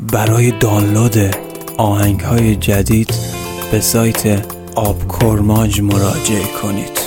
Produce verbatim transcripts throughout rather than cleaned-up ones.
برای دانلود آهنگ‌های جدید به سایت آبکرماج مراجعه کنید.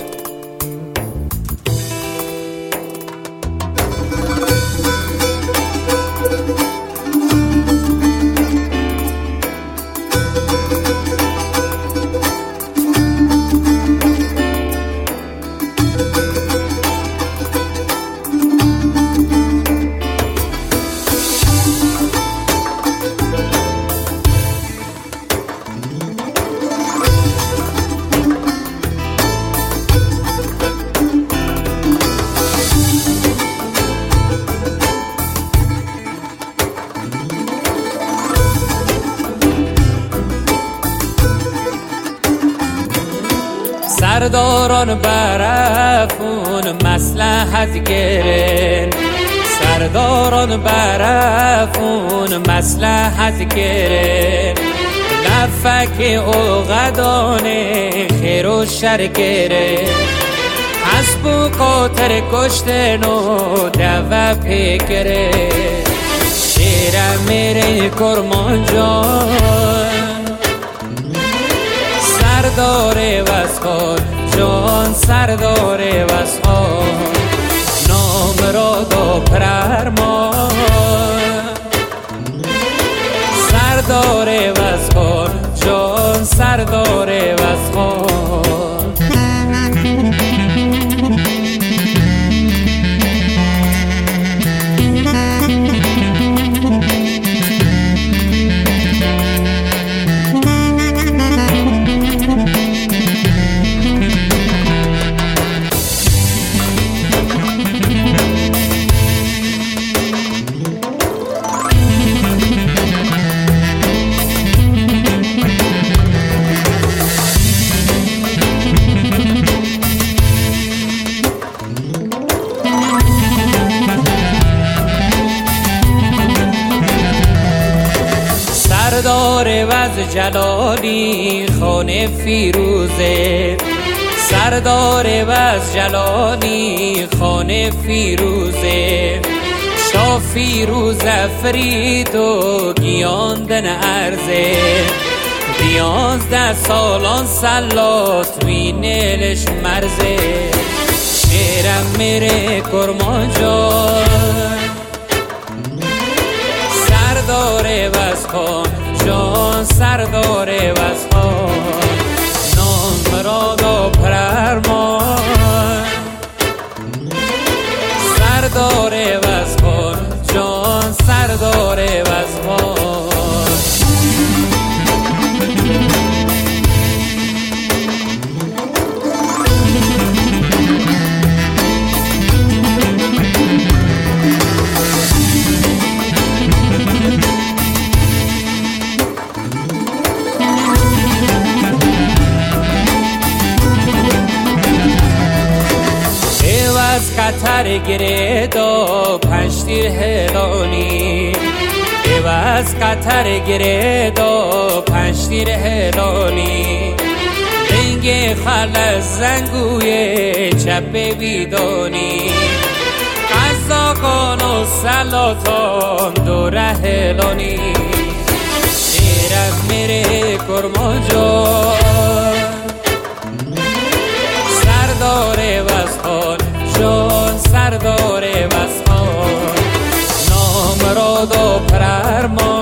سرداران برافون مصلحت گرن، سرداران برافون مصلحت گرن، لفک اوغدان خیر و شر گرن، حسب و قاطر کشتن و دو پیکره، شیرم میره کرمانجان سردار وسخار جان، سردار وسخار نام را دا پررمان، سردار وسخار جان، سردار وسخار. سردار وز جلالی خانه فیروزه، سردار وز جلالی خانه فیروزه، شاه فیروز افرید و گیاندن عرضه، بیانزده سالان سلات وینلش مرزه، شیرم میره کرمانجان سردار وسخار جان، سردار وسخار نام را دا پررمان، سردار وسخار جان، سردار وسخار. از قطر گریدا پنج تیر هلانی، از قطر گریدا پنج تیر هلانی، دنگ خل زنگوی چپ بیدانی، قزاقان و سلاتان دور هلانی، شیرم میره کرمانجان سردار وسخار جان، سردار وسخار نام را دا پررمان.